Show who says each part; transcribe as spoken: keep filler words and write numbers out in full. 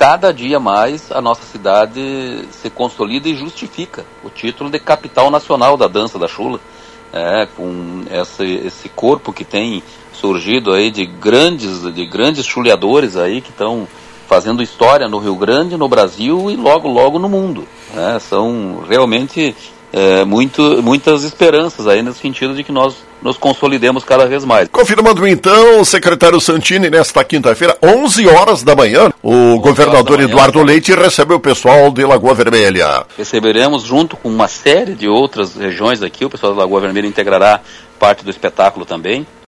Speaker 1: cada dia mais a nossa cidade se consolida e justifica o título de capital nacional da dança da chula, é, com esse, esse corpo que tem surgido aí de grandes, de grandes chuleadores aí que estão fazendo história no Rio Grande, no Brasil e logo, logo no mundo. É, são realmente é, muito, muitas esperanças aí no sentido de que nós nos consolidemos cada vez mais.
Speaker 2: Confirmando então, o secretário Santini, nesta quinta-feira, onze horas da manhã, o governador manhã, Eduardo tá? Leite recebe o pessoal de Lagoa Vermelha.
Speaker 1: Receberemos junto com uma série de outras regiões aqui, o pessoal da Lagoa Vermelha integrará parte do espetáculo também.